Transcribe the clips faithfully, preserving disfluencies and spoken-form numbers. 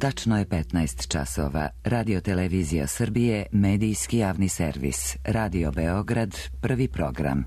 Tačno je petnaest časova. Radio Televizija Srbije, medijski javni servis. Radio Beograd, prvi program.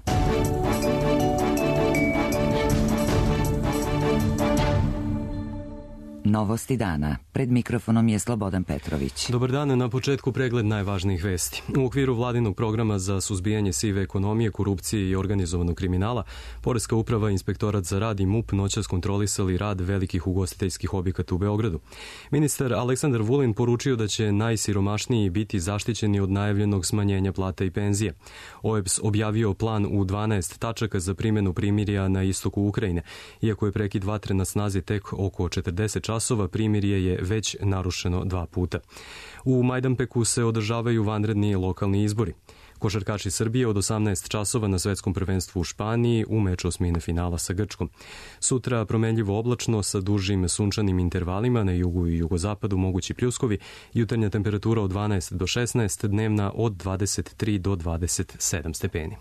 Novosti dana. Pred mikrofonom je Slobodan Petrović. Dobar dan, na početku pregled najvažnijih vesti. U okviru vladinog programa za suzbijanje sive ekonomije, korupcije i organizovanog kriminala, Poreska uprava, Inspektorat za rad i MUP noćas kontrolisali rad velikih ugostiteljskih objekata u Beogradu. Ministar Aleksandar Vulin poručio da će najsiromašniji biti zaštićeni od najavljenog smanjenja plata i penzije. O E B S objavio plan u dvanaest tačaka za primjenu primirja na istoku Ukrajine. Iako je prekid vatre na snazi tek oko četrdeset časova, primirje je već narušeno dva puta. U Majdanpeku se održavaju vanredni lokalni izbori. Košarkaši Srbije od osamnaest časova na svetskom prvenstvu u Španiji u meču osmine finala sa Grčkom. Sutra promenljivo oblačno sa dužim sunčanim intervalima, na jugu i jugozapadu mogući pljuskovi, jutarnja temperatura od dvanaest do šesnaest, dnevna od dvadeset tri do dvadeset sedam stepeni.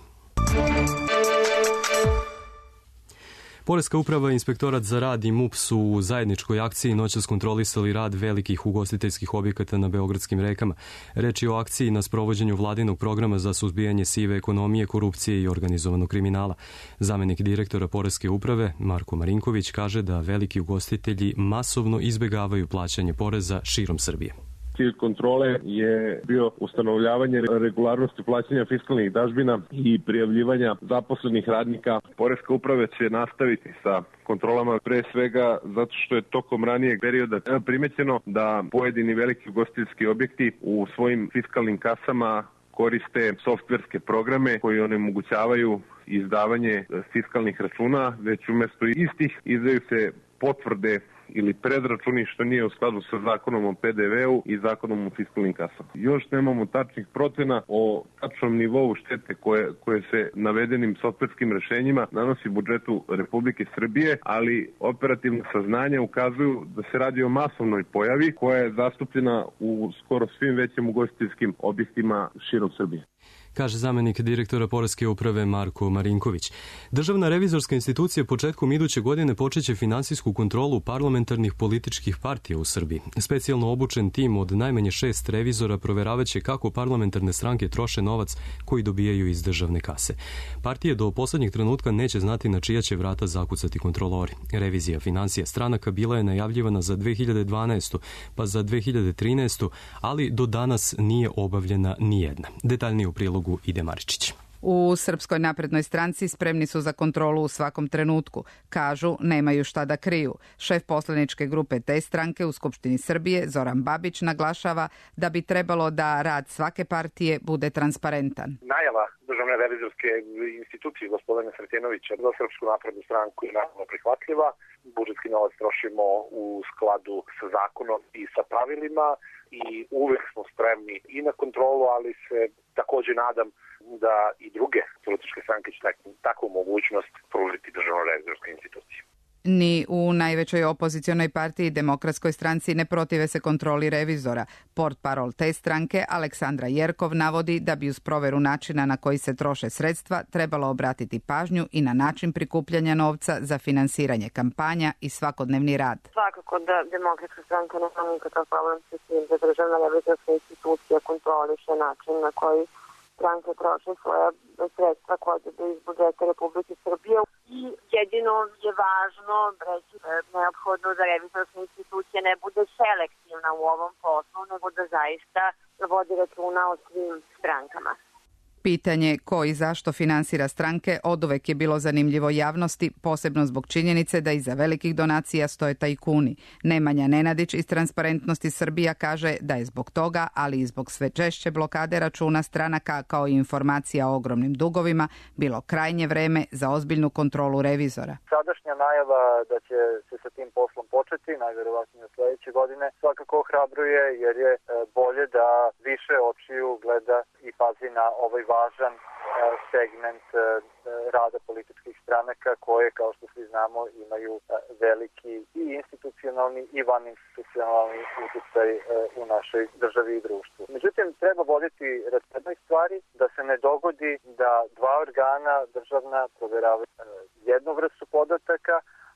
Poreska uprava, Inspektorat za rad i MUP su u zajedničkoj akciji noćas kontrolisali rad velikih ugostiteljskih objekata na beogradskim rekama. Reč je o akciji na sprovođenju vladinog programa za suzbijanje sive ekonomije, korupcije i organizovanog kriminala. Zamenik direktora Poreske uprave, Marko Marinković, kaže da veliki ugostitelji masovno izbegavaju plaćanje poreza širom Srbije. Cilj kontrole je bio ustanovljavanje regularnosti plaćanja fiskalnih dažbina i prijavljivanja zaposlenih radnika. Poreska uprava će nastaviti sa kontrolama, pre svega zato što je tokom ranijeg perioda primećeno da pojedini veliki ugostiteljski objekti u svojim fiskalnim kasama koriste softverske programe koji onemogućavaju izdavanje fiskalnih računa, već umjesto istih izdaju se potvrde ili predračuni, što nije u skladu sa zakonom o P D V-u i zakonom o fiskalnim kasama. Još nemamo tačnih procena o tačnom nivou štete koje, koje se navedenim softverskim rešenjima nanosi budžetu Republike Srbije, ali operativna saznanja ukazuju da se radi o masovnoj pojavi koja je zastupljena u skoro svim većim ugostiteljskim objektima širom Srbije, kaže zamenik direktora Poreske uprave Marko Marinković. Državna revizorska institucija početkom iduće godine počeće finansijsku kontrolu parlamentarnih političkih partija u Srbiji. Specijalno obučen tim od najmanje šest revizora proveravaće kako parlamentarne stranke troše novac koji dobijaju iz državne kase. Partije do poslednjeg trenutka neće znati na čija će vrata zakucati kontrolori. Revizija finansija stranaka bila je najavljivana za dve hiljade dvanaestu pa za dve hiljade trinaestu, ali do danas nije obavljena ni jedna. Detaljnije u prilogu Ide Maričić. U Srpskoj naprednoj stranci spremni su za kontrolu u svakom trenutku. Kažu, nemaju šta da kriju. Šef poslaničke grupe te stranke u Skupštini Srbije, Zoran Babić, naglašava da bi trebalo da rad svake partije bude transparentan. Najava Državne revizorske institucije gospodina Sretenovića za Srpsku naprednu stranku je naravno prihvatljiva. Budžetski novac trošimo u skladu sa zakonom i sa pravilima i uvek smo spremni i na kontrolu, ali se takođe nadam da i druge političke stranke će takvu mogućnost pružiti Državnoj revizorskoj instituciji. Ni u najvećoj opozicionoj partiji Demokratskoj stranci ne protive se kontroli revizora. Portparol te stranke Aleksandra Jerkov navodi da bi uz proveru načina na koji se troše sredstva trebalo obratiti pažnju i na način prikupljanja novca za finansiranje kampanja i svakodnevni rad. Svakako da Demokratska stranka nema nikakav problem sa tim da Državna revizorska institucija kontroliše način na koji stranke troše svoja sredstva koja dobiju iz budžeta Republike Srbije. I jedino je važno reći da je neophodno da revizorska institucija ne bude selektivna u ovom poslu, nego da zaista vodi računa o svim strankama. Pitanje ko i zašto finansira stranke oduvek je bilo zanimljivo javnosti, posebno zbog činjenice da iza velikih donacija stoje tajkuni. Nemanja Nenadić iz Transparentnosti Srbija kaže da je zbog toga, ali i zbog sve češće blokade računa stranaka kao i informacija o ogromnim dugovima, bilo krajnje vreme za ozbiljnu kontrolu revizora. Sadašnja najava da će se sa tim poslom početi, najverovatnije sledeće godine, svakako ohrabruje jer je bolje da više očiju gleda i pazi na ovaj važan segment rada političkih stranaka koje, kao što svi znamo, imaju veliki i institucionalni i vaninstitucionalni utjecaj u našoj državi i društvu. Međutim, treba voditi računa stvari da se ne dogodi da dva organa državna proveravaju jednu vrstu podataka,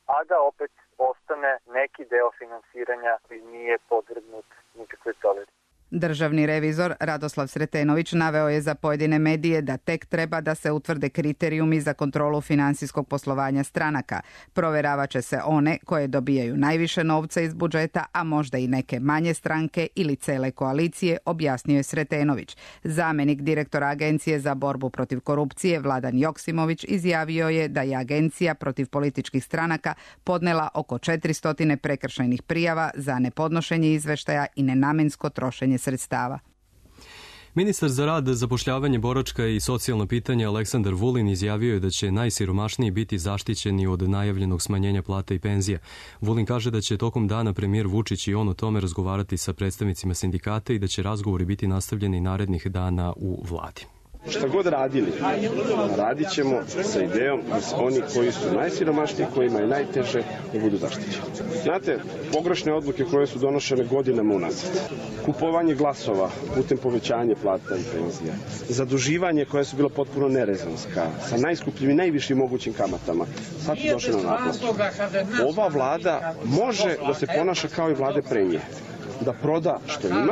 a da opet ostane neki deo finansiranja koji nije podvrgnut nikakve provjeri. Državni revizor Radoslav Sretenović naveo je za pojedine medije da tek treba da se utvrde kriterijumi za kontrolu finansijskog poslovanja stranaka. Provjeravat će se one koje dobijaju najviše novca iz budžeta, a možda i neke manje stranke ili cele koalicije, objasnio je Sretenović. Zamenik direktora Agencije za borbu protiv korupcije Vladan Joksimović izjavio je da je Agencija protiv političkih stranaka podnela oko četiristo prekršajnih prijava za nepodnošenje izveštaja i nenamensko trošenje sredstava. Ministar za rad, zapošljavanje, boračka i socijalna pitanja Aleksandar Vulin izjavio je da će najsiromašniji biti zaštićeni od najavljenog smanjenja plata i penzija. Vulin kaže da će tokom dana premijer Vučić i on o tome razgovarati sa predstavnicima sindikata i da će razgovori biti nastavljeni narednih dana u vladi. Šta god radili, radit ćemo sa idejom da se oni koji su najsiromašniji, kojima je najteže, da budu zaštićeni. Znate, pogrešne odluke koje su donošene godinama unazad, kupovanje glasova putem povećanja plata i penzija, zaduživanje koje su bilo potpuno nerezonska, sa najskupljim i najvišim mogućim kamatama, sad su došle na naplatu. Ova vlada može da se ponaša kao i vlade pre nje, da proda što ima,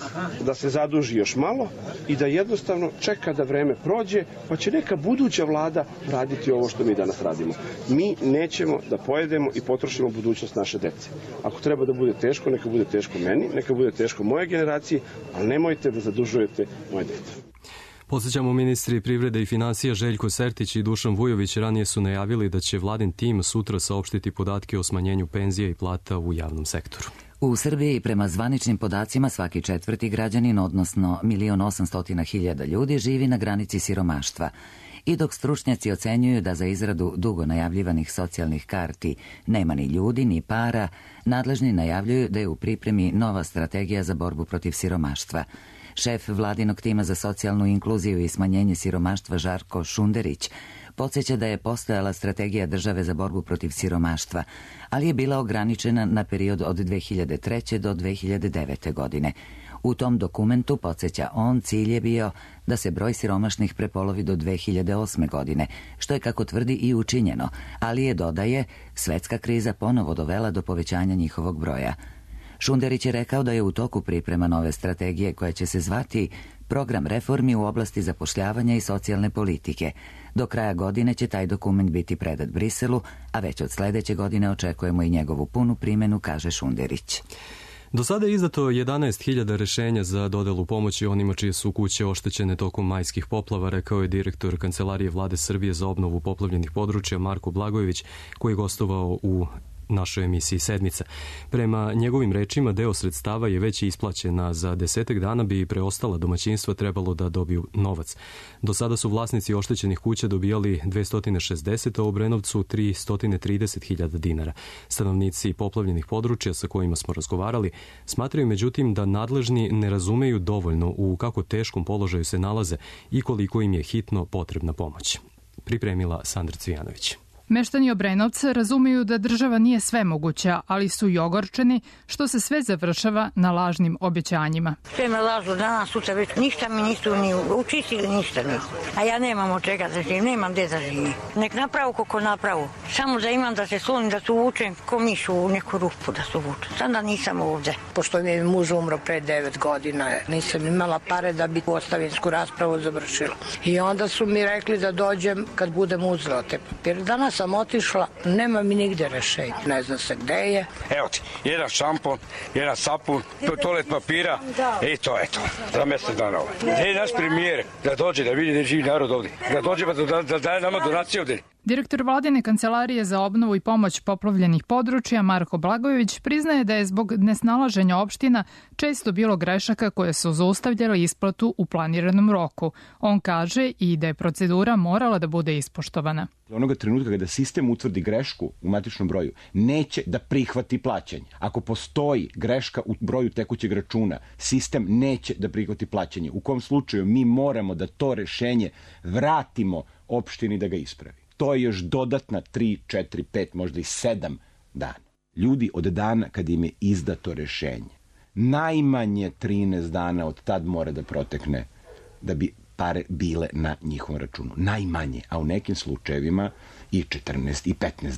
da se zaduži još malo i da jednostavno čeka da vreme prođe, pa će neka buduća vlada raditi ovo što mi danas radimo. Mi nećemo da pojedemo i potrošimo budućnost naše dece. Ako treba da bude teško, neka bude teško meni, neka bude teško moje generacije, ali nemojte da zadužujete moje dete. Podsjećamo, ministri privrede i finansija Željko Sertić i Dušan Vujović ranije su najavili da će vladin tim sutra saopštiti podatke o smanjenju penzija i plata u javnom sektoru. U Srbiji prema zvaničnim podacima svaki četvrti građanin, odnosno milion osamsto hiljada ljudi, živi na granici siromaštva. I dok stručnjaci ocenjuju da za izradu dugo najavljivanih socijalnih karti nema ni ljudi ni para, nadležni najavljuju da je u pripremi nova strategija za borbu protiv siromaštva. Šef vladinog tima za socijalnu inkluziju i smanjenje siromaštva Žarko Šunderić podsjeća da je postojala strategija države za borbu protiv siromaštva, ali je bila ograničena na period od dve hiljade treće do dve hiljade devete godine. U tom dokumentu, podsjeća on, cilj je bio da se broj siromašnih prepolovi do dve hiljade osme godine, što je, kako tvrdi, i učinjeno, ali je, dodaje, svetska kriza ponovo dovela do povećanja njihovog broja. Šunderić je rekao da je u toku priprema nove strategije koja će se zvati Program reformi u oblasti zapošljavanja i socijalne politike. Do kraja godine će taj dokument biti predat Briselu, a već od sledeće godine očekujemo i njegovu punu primjenu, kaže Šunderić. Do sada je izdato jedanaest hiljada rešenja za dodelu pomoći onima čije su kuće oštećene tokom majskih poplava, rekao je direktor Kancelarije Vlade Srbije za obnovu poplavljenih područja Marko Blagojević, koji je gostovao u našoj emisiji Sedmica. Prema njegovim rečima, deo sredstava je već isplaćena, za desetak dana bi preostala domaćinstva trebalo da dobiju novac. Do sada su vlasnici oštećenih kuća dobijali dvesta šezdeset, a u Obrenovcu tristo trideset hiljada dinara. Stanovnici poplavljenih područja sa kojima smo razgovarali smatraju međutim da nadležni ne razumeju dovoljno u kako teškom položaju se nalaze i koliko im je hitno potrebna pomoć. Pripremila Sandra Cvijanović. Meštani Obrenovca razumeju da država nije svemoguća, ali su i ogorčeni što se sve završava na lažnim obećanjima. Sve me lažu danas, sutra već ništa mi nisu ni učistili, ništa nisu. A ja nemam od čega da živim, nemam gde da živim. Nek napravu kako napravu. Samo da imam da se slonim, da se uvučem ko miš u neku rupu da se uvučem. Sada nisam ovde. Pošto mi je muž umro pre devet godina, nisam imala pare da bi ostavinsku raspravu završila. I onda su mi rekli da dođem kad budem uzela te papire. Danas sam otišla, nema mi nigde rešenja. Ne zna se gde je. Evo ti, jedan šampon, jedan sapun, toalet papira i to je to. Za mesec dana ovaj. Gde je naš premijer da dođe, da vidi da živi narod ovde. Da dođe pa da, da daje nama donacije ovde. Direktor Vladine Kancelarije za obnovu i pomoć poplavljenih područja Marko Blagojević priznaje da je zbog nesnalaženja opština često bilo grešaka koje su zaustavljale isplatu u planiranom roku. On kaže i da je procedura morala da bude ispoštovana. Onoga trenutka kada sistem utvrdi grešku u matičnom broju, neće da prihvati plaćanje. Ako postoji greška u broju tekućeg računa, sistem neće da prihvati plaćanje. U kom slučaju mi moramo da to rešenje vratimo opštini da ga ispravi. To je još dodatna tri, četiri, pet, možda i sedam dana. Ljudi od dana kad im je izdato rešenje, najmanje trinaest dana od tad mora da protekne da bi pare bile na njihovom računu. Najmanje, a u nekim slučajevima i četrnaest i petnaest dana.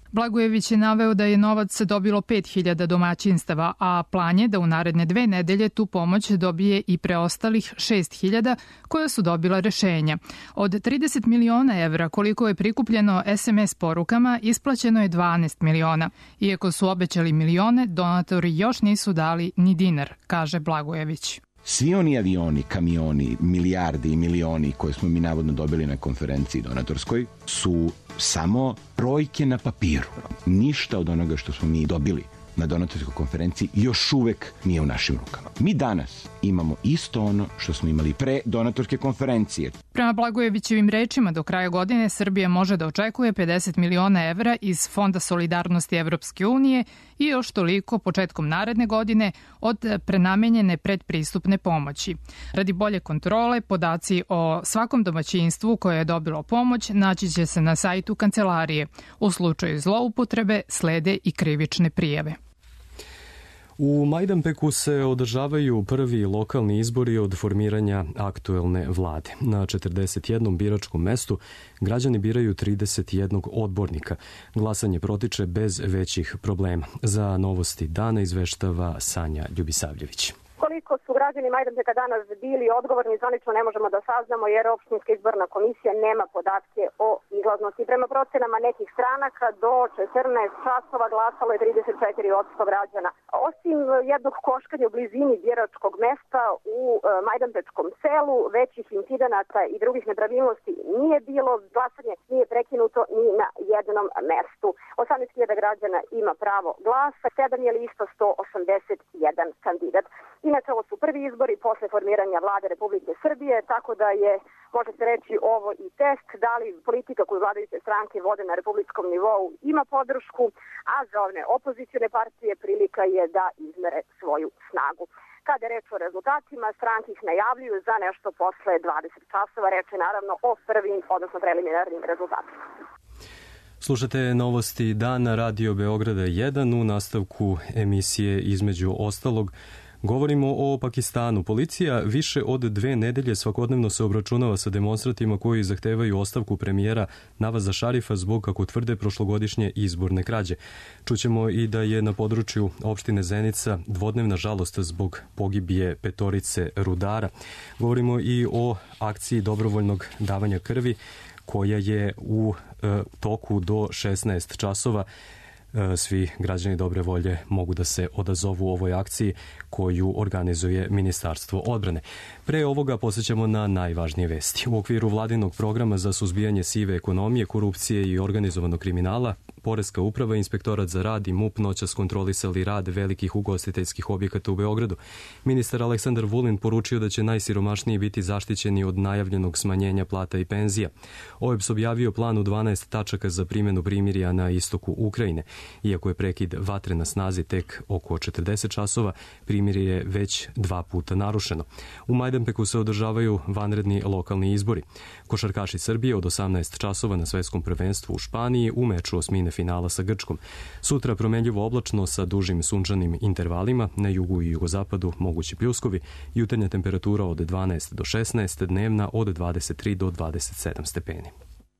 Blagojević je naveo da je novac dobilo pet hiljada domaćinstava, a plan je da u naredne dve nedelje tu pomoć dobije i preostalih šest hiljada koja su dobila rešenja. Od trideset miliona evra koliko je prikupljeno es em es porukama, isplaćeno je dvanaest miliona. Iako su obećali milione, donatori još nisu dali ni dinar, kaže Blagojević. Svi oni avioni, kamioni, milijardi i milioni koje smo mi navodno dobili na konferenciji donatorskoj su samo brojke na papiru. Ništa od onoga što smo mi dobili na donatorskoj konferenciji još uvek nije u našim rukama. Mi danas imamo isto ono što smo imali pre donatorske konferencije. Prema Blagojevićevim rečima, do kraja godine Srbija može da očekuje pedeset miliona evra iz Fonda solidarnosti Evropske unije i još toliko početkom naredne godine od prenamenjene predpristupne pomoći. Radi bolje kontrole, podaci o svakom domaćinstvu koje je dobilo pomoć naći će se na sajtu kancelarije. U slučaju zloupotrebe slede i krivične prijave. U Majdanpeku se održavaju prvi lokalni izbori od formiranja aktuelne vlade. Na četrdeset jednom biračkom mestu građani biraju trideset jednog odbornika. Glasanje protiče bez većih problema. Za Novosti dana izveštava Sanja Ljubisavljević. Koliko su građani Majdanpeka danas bili odgovorni, zvanično ne možemo da saznamo jer opštinska izborna komisija nema podatke o izlaznosti. Prema procenama nekih stranaka do četrnaest časova glasalo je trideset četiri posto građana. Osim jednog koškanja u blizini biračkog mesta u Majdanpečkom selu, većih incidenata i drugih nepravilnosti nije bilo. Glasanje nije prekinuto ni na jednom mestu. osamnaest hiljada građana ima pravo glasa, sedam je lista, sto osamdeset jedan kandidat. Inače, ovo su prvi izbori posle formiranja vlade Republike Srbije, tako da je, može se reći, ovo i test da li politika koju vladajuće stranke vode na republičkom nivou ima podršku, a za one opozicione partije prilika je da izmere svoju snagu. Kada je reč o rezultatima, stranke ih najavljuju za nešto posle dvadeset časova, reč je naravno o prvim, odnosno preliminarnim rezultatima. Slušate Novosti dana Radio Beograda jedan u nastavku emisije između ostalog. Govorimo o Pakistanu. Policija više od dve nedelje svakodnevno se obračunava sa demonstratima koji zahtevaju ostavku premijera Navaza Šarifa zbog, kako tvrde, prošlogodišnje izborne krađe. Čućemo i da je na području opštine Zenica dvodnevna žalost zbog pogibije petorice rudara. Govorimo i o akciji dobrovoljnog davanja krvi koja je u e, toku do šesnaest časova. Svi građani dobre volje mogu da se odazovu ovoj akciji koju organizuje Ministarstvo odbrane. Pre ovoga posjećamo na najvažnije vesti. U okviru vladinog programa za suzbijanje sive ekonomije, korupcije i organizovanog kriminala, Poreska uprava, Inspektorat za rad i MUP noćas kontrolisali rad velikih ugostiteljskih objekata u Beogradu. Ministar Aleksandar Vulin poručio da će najsiromašniji biti zaštićeni od najavljenog smanjenja plata i penzija. O E B S objavio plan u dvanaest tačaka za primjenu primirja na istoku Ukrajine. Iako je prekid vatre na snazi tek oko četrdeset časova, primirje je već dva puta narušeno. U Majdanpeku se održavaju vanredni lokalni izbori. Košarkaši Srbije od osamnaest časova na svetskom prvenstvu u Španiji u meču osmine finala sa Grčkom. Sutra promenljivo oblačno sa dužim sunčanim intervalima, na jugu i jugozapadu mogući pljuskovi, jutarnja temperatura od dvanaest do šesnaest, dnevna od dvadeset tri do dvadeset sedam stepeni.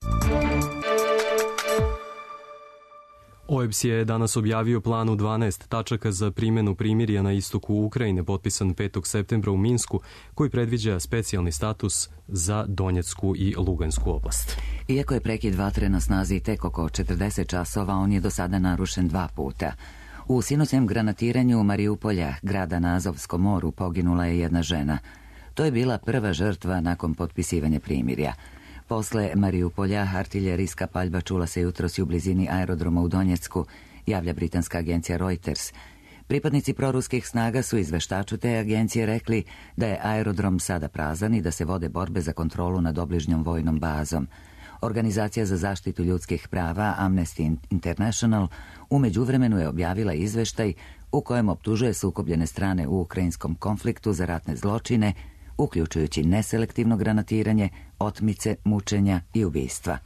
O E B S je danas objavio plan u dvanaest tačaka za primjenu primirja na istoku Ukrajine, potpisan petog septembra u Minsku, koji predviđa specijalni status za Donjecku i Lugansku oblast. Iako je prekid vatre na snazi tek oko četrdeset časova, on je do sada narušen dva puta. U sinoćnem granatiranju Mariupolja, grada na Azovskom moru, poginula je jedna žena. To je bila prva žrtva nakon potpisivanja primirja. Posle Mariupolja, artiljerijska paljba čula se jutros i u blizini aerodroma u Donjecku, javlja britanska agencija Reuters. Pripadnici proruskih snaga su izveštaču te agencije rekli da je aerodrom sada prazan i da se vode borbe za kontrolu nad obližnjom vojnom bazom. Organizacija za zaštitu ljudskih prava Amnesty International u međuvremenu je objavila izveštaj u kojem optužuje sukobljene strane u ukrajinskom konfliktu za ratne zločine, uključujući neselektivno granatiranje, otmice, mučenja i ubistva.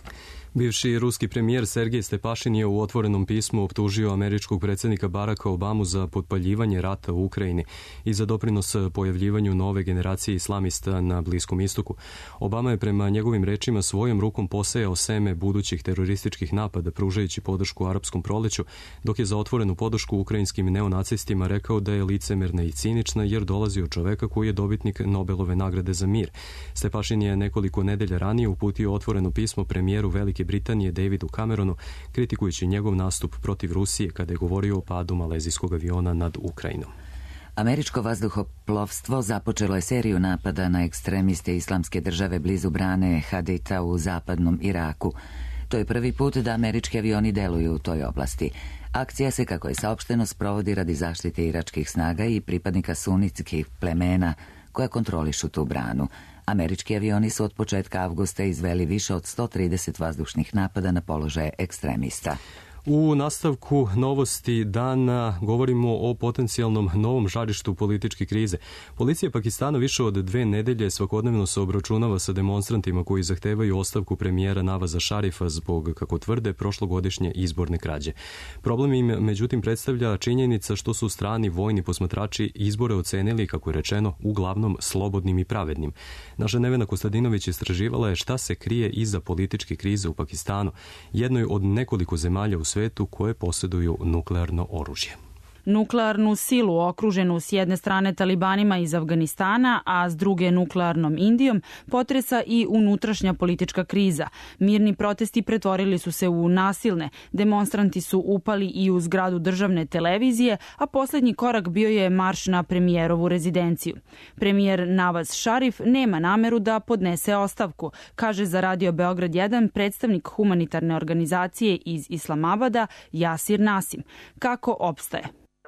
Bivši ruski premijer Sergej Stepašin je u otvorenom pismu optužio američkog predsjednika Baracka Obamu za potpaljivanje rata u Ukrajini i za doprinos pojavljivanju nove generacije islamista na Bliskom istoku. Obama je prema njegovim rečima svojom rukom posejao seme budućih terorističkih napada pružajući podršku arapskom proleću, dok je za otvorenu podršku ukrajinskim neonacistima rekao da je licemerna i cinična jer dolazi od čoveka koji je dobitnik Nobelove nagrade za mir. Stepašin je nekoliko nedelja ranije uputio otvoreno pismo premijeru Velike Britanije Davidu Cameronu, kritikujući njegov nastup protiv Rusije kada je govorio o padu malezijskog aviona nad Ukrajinom. Američko vazduhoplovstvo započelo je seriju napada na ekstremiste Islamske države blizu brane Hadita u zapadnom Iraku. To je prvi put da američki avioni deluju u toj oblasti. Akcija se, kako je saopšteno, sprovodi radi zaštite iračkih snaga i pripadnika sunitskih plemena koja kontrolišu tu branu. Američki avioni su od početka avgusta izveli više od sto trideset vazdušnih napada na položaje ekstremista. U nastavku novosti dana govorimo o potencijalnom novom žarištu političke krize. Policija Pakistana više od dve nedelje svakodnevno se obračunava sa demonstrantima koji zahtevaju ostavku premijera Navaza Šarifa zbog, kako tvrde, prošlogodišnje izborne krađe. Problem im međutim predstavlja činjenica što su strani vojni posmatrači izbore ocenili, kako je rečeno, uglavnom slobodnim i pravednim. Naša Nevena Kostadinović istraživala je šta se krije iza političke krize u Pakistanu, jednoj od nekoliko zemalja u svetu koje posjeduju nuklearno oružje. Nuklearnu silu okruženu s jedne strane talibanima iz Afganistana, a s druge nuklearnom Indijom, potresa i unutrašnja politička kriza. Mirni protesti pretvorili su se u nasilne, demonstranti su upali i u zgradu državne televizije, a posljednji korak bio je marš na premijerovu rezidenciju. Premijer Navaz Šarif nema nameru da podnese ostavku, kaže za Radio Beograd jedan predstavnik humanitarne organizacije iz Islamabada Jasir Nasim. Kako opstaje?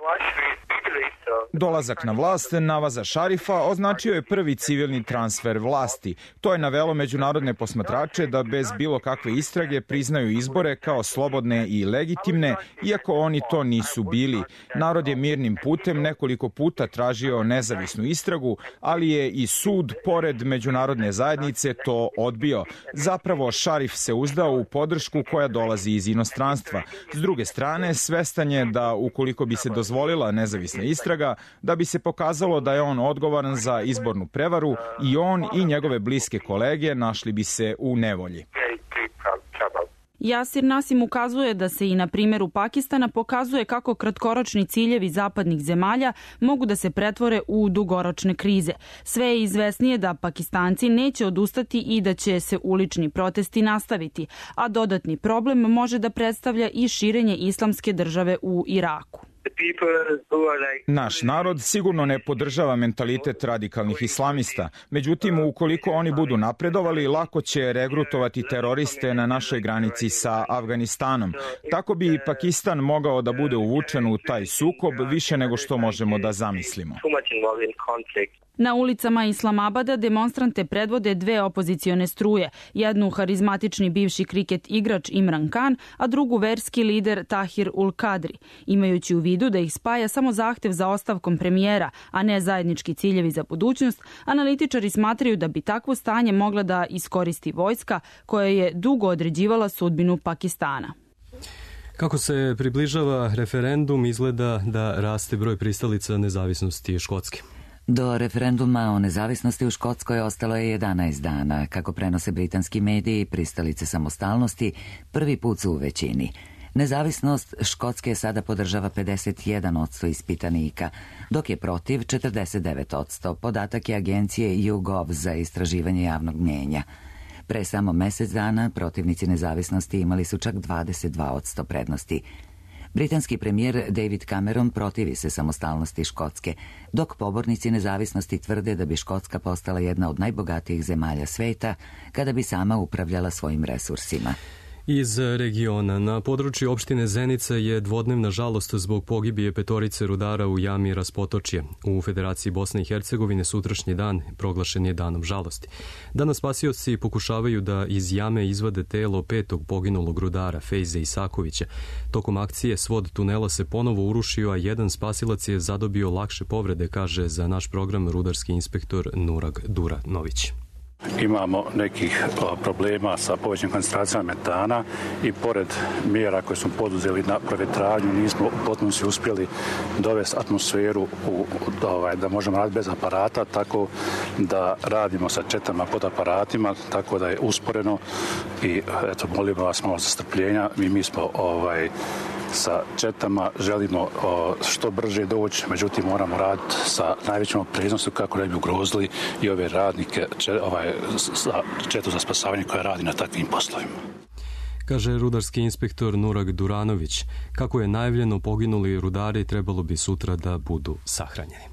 Dolazak na vlast Navaza Šarifa označio je prvi civilni transfer vlasti. To je navelo međunarodne posmatrače da bez bilo kakve istrage priznaju izbore kao slobodne i legitimne, iako oni to nisu bili. Narod je mirnim putem nekoliko puta tražio nezavisnu istragu, ali je i sud, pored međunarodne zajednice, to odbio. Zapravo, Šarif se uzdao u podršku koja dolazi iz inostranstva. S druge strane, svestan je da ukoliko bi se dozvolila nezavisna istraga, da bi se pokazalo da je on odgovoran za izbornu prevaru i on i njegove bliske kolege našli bi se u nevolji. Jasir Nasim ukazuje da se i na primjeru Pakistana pokazuje kako kratkoročni ciljevi zapadnih zemalja mogu da se pretvore u dugoročne krize. Sve je izvesnije da Pakistanci neće odustati i da će se ulični protesti nastaviti, a dodatni problem može da predstavlja i širenje islamske države u Iraku. Naš narod sigurno ne podržava mentalitet radikalnih islamista, međutim ukoliko oni budu napredovali, lako će regrutovati teroriste na našoj granici sa Afganistanom. Tako bi Pakistan mogao da bude uvučen u taj sukob više nego što možemo da zamislimo. Na ulicama Islamabada demonstrante predvode dve opozicione struje, jednu harizmatični bivši kriket igrač Imran Khan, a drugu verski lider Tahir ul Kadri, imajući u vidu da ih spaja samo zahtev za ostavkom premijera, a ne zajednički ciljevi za budućnost. Analitičari smatraju da bi takvo stanje mogla da iskoristi vojska koja je dugo određivala sudbinu Pakistana. Kako se približava referendum, izgleda da raste broj pristalica nezavisnosti Škotske. Do referenduma o nezavisnosti u Škotskoj ostalo je jedanaest dana. Kako prenose britanski mediji, pristalice samostalnosti prvi put su u većini. Nezavisnost Škotske sada podržava pedeset jedan posto ispitanika, dok je protiv četrdeset devet posto. Podatak je agencije YouGov za istraživanje javnog mnjenja. Pre samo mjesec dana protivnici nezavisnosti imali su čak dvadeset dva posto prednosti. Britanski premijer David Cameron protivi se samostalnosti Škotske, dok pobornici nezavisnosti tvrde da bi Škotska postala jedna od najbogatijih zemalja sveta kada bi sama upravljala svojim resursima. Iz regiona. Na području opštine Zenica je dvodnevna žalost zbog pogibije petorice rudara u jami Raspotočje. U Federaciji Bosne i Hercegovine sutrašnji dan proglašen je danom žalosti. Danas spasioci pokušavaju da iz jame izvade telo petog poginulog rudara Fejze Isakovića. Tokom akcije svod tunela se ponovo urušio, a jedan spasilac je zadobio lakše povrede, kaže za naš program rudarski inspektor Nurag Duranović. Imamo nekih problema sa povećanim koncentracijama metana i pored mjera koje smo poduzeli na provjetranju nismo u potpunosti uspjeli dovesti atmosferu u, ovaj, da možemo raditi bez aparata, tako da radimo sa četama pod aparatima, tako da je usporeno i eto, molimo vas malo za strpljenja. Mi, mi smo ovaj, sa četama, želimo o, što brže doći, međutim moramo raditi sa najvećom opreznošću kako ne bi ugrozili i ove radnike, če, ovaj, za, četu za spasavanje koja radi na takvim poslovima. Kaže rudarski inspektor Nurag Duranović. Kako je najavljeno, poginuli rudari trebalo bi sutra da budu sahranjeni.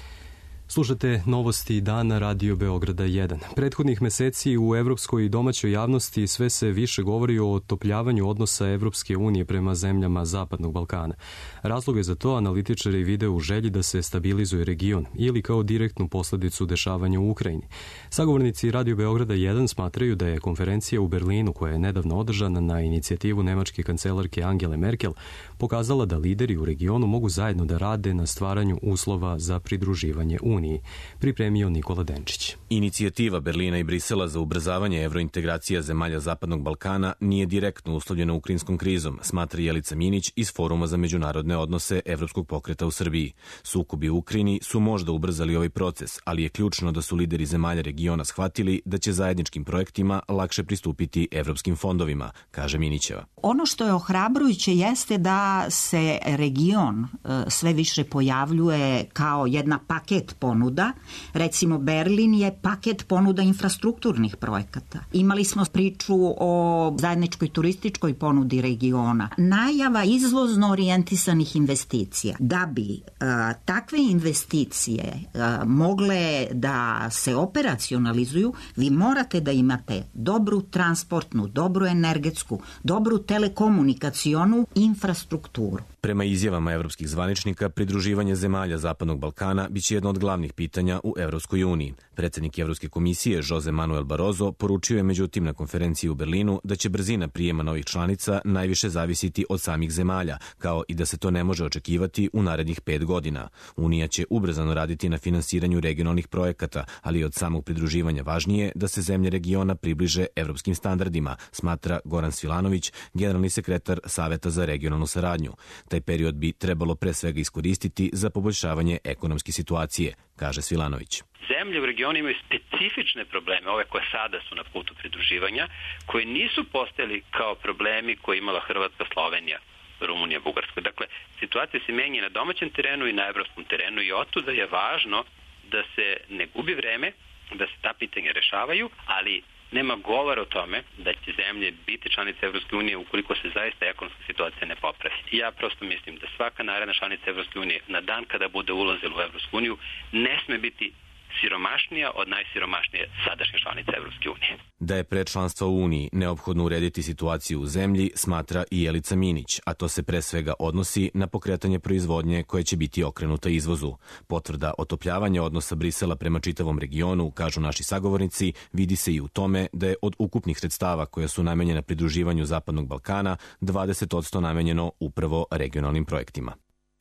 Slušate novosti dana Radio Beograda jedan. Prethodnih meseci u evropskoj i domaćoj javnosti sve se više govori o otopljavanju odnosa Evropske unije prema zemljama Zapadnog Balkana. Razloge za to analitičari vide u želji da se stabilizuje region ili kao direktnu posledicu dešavanja u Ukrajini. Sagovornici Radio Beograda jedan smatraju da je konferencija u Berlinu, koja je nedavno održana na inicijativu nemačke kancelarke Angele Merkel, pokazala da lideri u regionu mogu zajedno da rade na stvaranju uslova za pridruživanje Uniji. Pripremio Nikola Denčić. Inicijativa Berlina i Brisela za ubrzavanje evrointegracija zemalja Zapadnog Balkana nije direktno uslovljena ukrajinskom krizom, smatra Jelica Minić iz Foruma za međunarodne odnose Evropskog pokreta u Srbiji. Sukobi u Ukrajini su možda ubrzali ovaj proces, ali je ključno da su lideri zemalja regiona shvatili da će zajedničkim projektima lakše pristupiti evropskim fondovima, kaže Minićeva. Ono što je ohrabrujuće jeste da se region sve više pojavljuje kao jedna paket ponuda. Recimo Berlin je paket ponuda infrastrukturnih projekata. Imali smo priču o zajedničkoj turističkoj ponudi regiona. Najava izvozno orijentisanih investicija. Da bi a, takve investicije a, mogle da se operacionalizuju, vi morate da imate dobru transportnu, dobru energetsku, dobru telekomunikacionu infrastrukturu. Prema izjavama evropskih zvaničnika, pridruživanje zemalja Zapadnog Balkana biće jedno od glavnih pitanja u Evropskoj uniji. Predsjednik Evropske komisije Jose Manuel Barroso poručio je međutim na konferenciji u Berlinu da će brzina prijema novih članica najviše zavisiti od samih zemalja, kao i da se to ne može očekivati u narednih pet godina. Unija će ubrzano raditi na finansiranju regionalnih projekata, ali od samog pridruživanja važnije da se zemlje regiona približe evropskim standardima, smatra Goran Svilanović, generalni sekretar Saveta za regionalnu saradnju. Taj period bi trebalo pre svega iskoristiti za poboljšavanje ekonomske situacije, kaže Svilanović. Zemlje u regionu imaju specifične probleme, ove koje sada su na putu pridruživanja, koji nisu postojali kao problemi koje imala Hrvatska, Slovenija, Rumunija, Bugarska. Dakle, situacija se menja na domaćem terenu i na evropskom terenu i otuda je važno da se ne gubi vreme, da se ta pitanja rešavaju, ali nema govora o tome da će zemlje biti članice Evropske unije ukoliko se zaista ekonomska situacija ne popravi. Ja prosto mislim da svaka naredna članica Evropske unije na dan kada bude ulazila u Evropsku uniju ne sme biti siromašnija od najsiromašnije sadašnje članice Evropske unije. Da je pre članstva u Uniji neophodno urediti situaciju u zemlji, smatra i Jelica Minić, a to se pre svega odnosi na pokretanje proizvodnje koje će biti okrenuta izvozu. Potvrda otopljavanja odnosa Brisela prema čitavom regionu, kažu naši sagovornici, vidi se i u tome da je od ukupnih sredstava koja su namenjena pridruživanju Zapadnog Balkana dvadeset posto namenjeno upravo regionalnim projektima.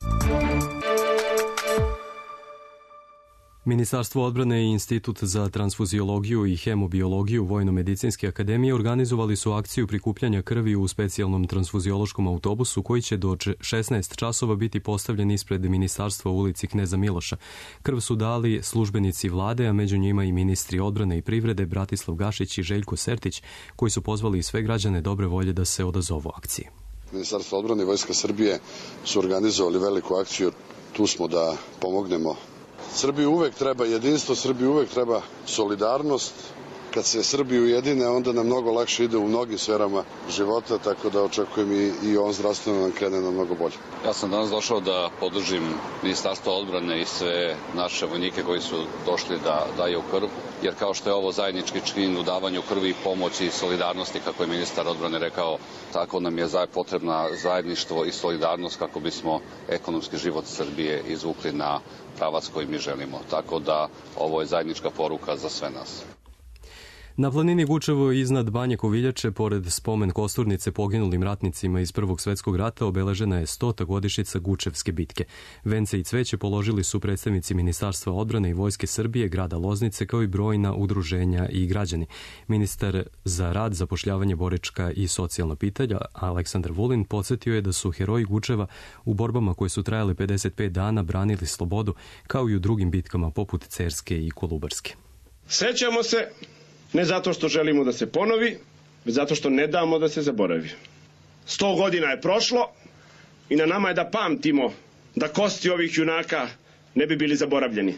Ministarstvo odbrane i Institut za transfuziologiju i hemobiologiju Vojno-medicinske akademije organizovali su akciju prikupljanja krvi u specijalnom transfuziološkom autobusu koji će do šesnaest časova biti postavljen ispred ministarstva u ulici Kneza Miloša. Krv su dali službenici vlade, a među njima i ministri odbrane i privrede Bratislav Gašić i Željko Sertić, koji su pozvali sve građane dobre volje da se odazovu akciji. Ministarstvo odbrane i Vojska Srbije su organizovali veliku akciju. Tu smo da pomognemo. Srbiji uvek treba jedinstvo, Srbiji uvek treba solidarnost. Kad se Srbiji ujedine, onda nam mnogo lakše ide u mnogim sferama života, tako da očekujem i, i on zdravstveno nam krene na mnogo bolje. Ja sam danas došao da podržim Ministarstvo odbrane i sve naše vojnike koji su došli da daju krv, jer kao što je ovo zajednički čin u davanju krvi, pomoći i solidarnosti, kako je ministar odbrane rekao, tako nam je potrebna zajedništvo i solidarnost kako bismo ekonomski život Srbije izvukli na pravac koji mi želimo. Tako da ovo je zajednička poruka za sve nas. Na planini Gučevo iznad Banje Koviljače, pored spomen kosturnice poginulim ratnicima iz Prvog svetskog rata, obeležena je stota godišnjica Gučevske bitke. Vence i cveće položili su predstavnici Ministarstva odbrane i Vojske Srbije, grada Loznice, kao i brojna udruženja i građani. Ministar za rad, zapošljavanje, boračka i socijalna pitanja Aleksandar Vulin podsjetio je da su heroji Gučeva u borbama koje su trajale pedeset pet dana branili slobodu, kao i u drugim bitkama poput Cerske i Kolubarske. Sećamo se ne zato što želimo da se ponovi, već zato što ne damo da se zaboravi. Sto godina je prošlo i na nama je da pamtimo da kosti ovih junaka ne bi bili zaboravljeni.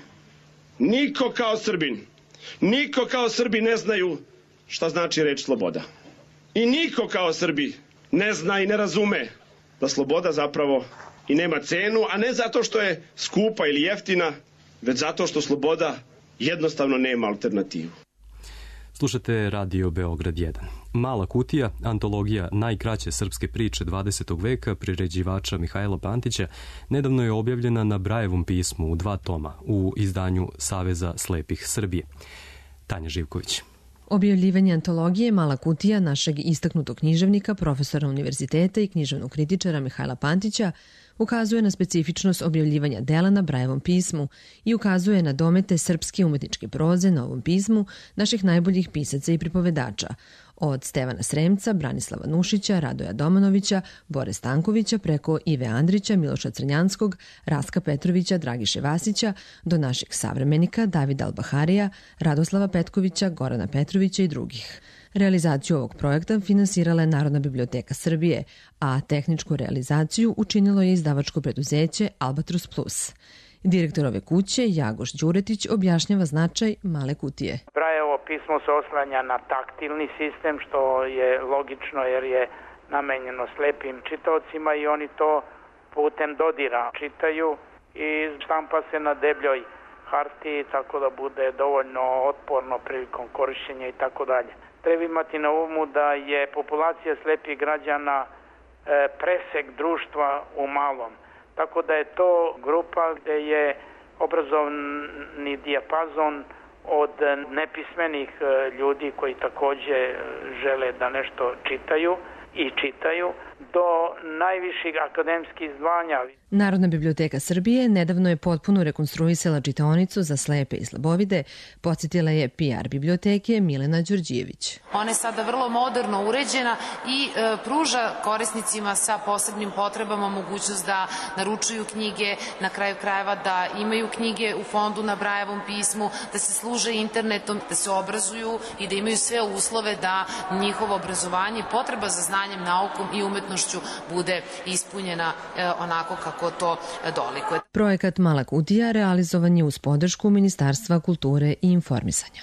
Niko kao Srbin, niko kao Srbi ne znaju šta znači reč sloboda. I niko kao Srbi ne zna i ne razume da sloboda zapravo i nema cenu, a ne zato što je skupa ili jeftina, već zato što sloboda jednostavno nema alternativu. Slušate Radio Beograd jedan. Mala kutija, antologija najkraće srpske priče dvadesetog veka priređivača Mihajla Pantića, nedavno je objavljena na Brajevom pismu u dva toma u izdanju Saveza slepih Srbije. Tanja Živković. Objavljivanje antologije Mala kutija našeg istaknutog književnika, profesora univerziteta i književnog kritičara Mihajla Pantića ukazuje na specifičnost objavljivanja dela na Brajevom pismu i ukazuje na domete srpske umetničke proze na ovom pismu naših najboljih pisaca i pripovedača, od Stevana Sremca, Branislava Nušića, Radoja Domanovića, Bore Stankovića, preko Ive Andrića, Miloša Crnjanskog, Rastka Petrovića, Dragiše Vasića, do naših savremenika Davida Albaharija, Radoslava Petkovića, Gorana Petrovića i drugih. Realizaciju ovog projekta finansirala je Narodna biblioteka Srbije, a tehničku realizaciju učinilo je izdavačko preduzeće Albatros Plus. Direktor ove kuće, Jagoš Đuretić, objašnjava značaj Male kutije. Brajevo pismo se oslanja na taktilni sistem, što je logično jer je namenjeno slepim čitaocima i oni to putem dodira čitaju i štampa se na debljoj hartiji, tako da bude dovoljno otporno prilikom korišćenja i tako dalje. Treba imati na umu da je populacija slepih građana e, presek društva u malom. Tako da je to grupa gde je obrazovni dijapazon od nepismenih ljudi koji takođe žele da nešto čitaju i čitaju, do najviših akademskih zvanja. Narodna biblioteka Srbije nedavno je potpuno rekonstruisala čitaonicu za slepe i slabovide, podsjetila je P R biblioteke Milena Đorđijević. Ona je sada vrlo moderno uređena i e, pruža korisnicima sa posebnim potrebama mogućnost da naručuju knjige, na kraju krajeva da imaju knjige u fondu na Brajevom pismu, da se služe internetom, da se obrazuju i da imaju sve uslove da njihovo obrazovanje i potreba za znanjem, naukom i umetnošću bude ispunjena e, onako kako to dolikuje. Projekat Mala kutija realizovan je uz podršku Ministarstva kulture i informisanja.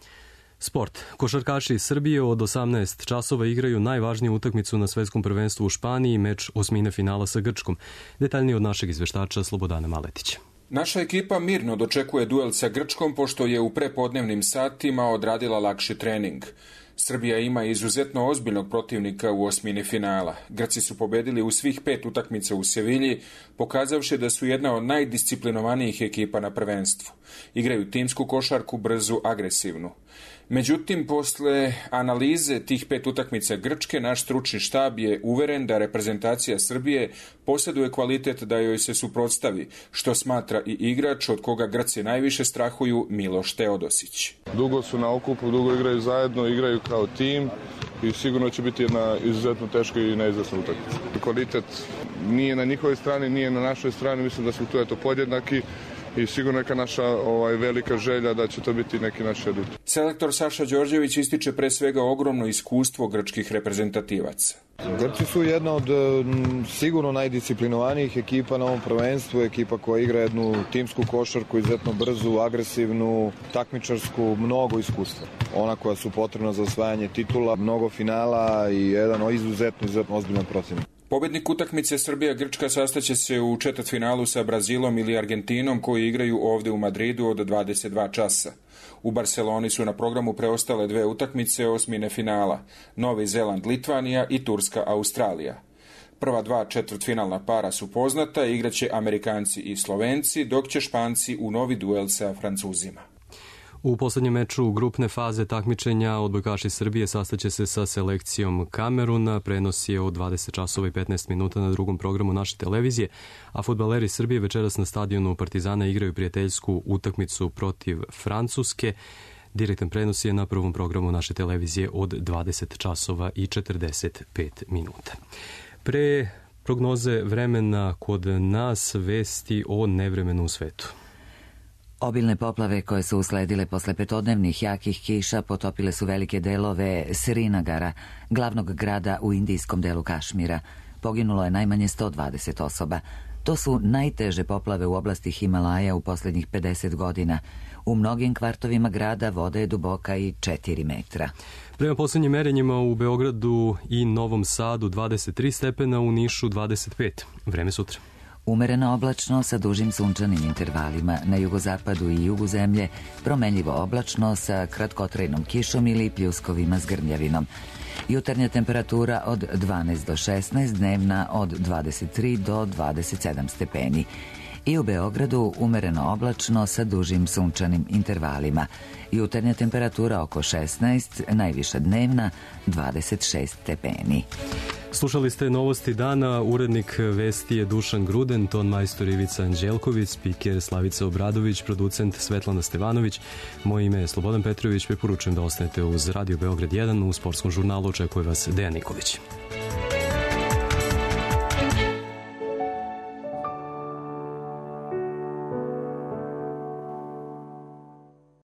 Sport. Košarkaši Srbije od osamnaest časova igraju najvažniju utakmicu na svetskom prvenstvu u Španiji, meč osmine finala sa Grčkom. Detaljnije od našeg izveštača Slobodana Maletića. Naša ekipa mirno dočekuje duel sa Grčkom, pošto je u prepodnevnim satima odradila lakši trening. Srbija ima izuzetno ozbiljnog protivnika u osmini finala. Grci su pobedili u svih pet utakmica u Sevilji, pokazavši da su jedna od najdisciplinovanijih ekipa na prvenstvu. Igraju timsku košarku, brzu, agresivnu. Međutim, posle analize tih pet utakmica Grčke, naš stručni štab je uveren da reprezentacija Srbije posjeduje kvalitet da joj se suprotstavi, što smatra i igrač od koga Grci najviše strahuju, Miloš Teodosić. Dugo su na okupu, dugo igraju zajedno, igraju kao tim i sigurno će biti jedna izuzetno teška i neizvesna utakmica. Kvalitet nije na njihovoj strani, nije na našoj strani, mislim da su tu eto podjednaki. I sigurno neka naša ovaj, velika želja da će to biti neki naš adut. Selektor Saša Đorđević ističe pre svega ogromno iskustvo grčkih reprezentativaca. Grci su jedna od sigurno najdisciplinovanijih ekipa na ovom prvenstvu, ekipa koja igra jednu timsku košarku, izuzetno brzu, agresivnu, takmičarsku, mnogo iskustva. Ona koja su potrebna za osvajanje titula, mnogo finala i jedan izuzetno, izuzetno ozbiljan protivnik. Pobednik utakmice Srbija-Grčka sastaće se u četvrtfinalu sa Brazilom ili Argentinom koji igraju ovde u Madridu od dvadeset dva časa. U Barceloni su na programu preostale dve utakmice osmine finala, Novi Zeland-Litvanija i Turska-Australija. Prva dva četvrtfinalna para su poznata, igraće Amerikanci i Slovenci, dok će Španci u novi duel sa Francuzima. U poslednjem meču grupne faze takmičenja odbojkaši Srbije sastaće se sa selekcijom Kameruna. Prenos je od dvadeset časova i petnaest minuta na drugom programu naše televizije, a fudbaleri Srbije večeras na stadionu Partizana igraju prijateljsku utakmicu protiv Francuske. Direktan prenos je na prvom programu naše televizije od dvadeset časova i četrdeset pet minuta. Pre prognoze vremena kod nas vesti o nevremenu u svetu. Obilne poplave koje su usledile posle petodnevnih jakih kiša potopile su velike delove Srinagara, glavnog grada u indijskom delu Kašmira. Poginulo je najmanje sto dvadeset osoba. To su najteže poplave u oblasti Himalaja u poslednjih pedeset godina. U mnogim kvartovima grada voda je duboka i četiri metra. Prema poslednjim merenjima u Beogradu i Novom Sadu dvadeset tri stepena, u Nišu dvadeset pet. Vreme sutra. Umereno oblačno sa dužim sunčanim intervalima. Na jugozapadu i jugu zemlje promenljivo oblačno sa kratkotrajnom kišom ili pljuskovima s grmljavinom. Jutarnja temperatura od dvanaest do šesnaest, dnevna od dvadeset tri do dvadeset sedam stepeni. I u Beogradu umereno oblačno sa dužim sunčanim intervalima. Jutarnja temperatura oko šesnaest, najviša dnevna dvadeset šest stepeni. Slušali ste novosti dana, urednik vesti je Dušan Gruden, ton majstor Ivica Anđelković, spiker Slavica Obradović, producent Svetlana Stevanović. Moje ime je Slobodan Petrović, preporučujem da ostanete uz Radio Beograd jedan, u sportskom žurnalu očekuje vas Dejan Nikolić.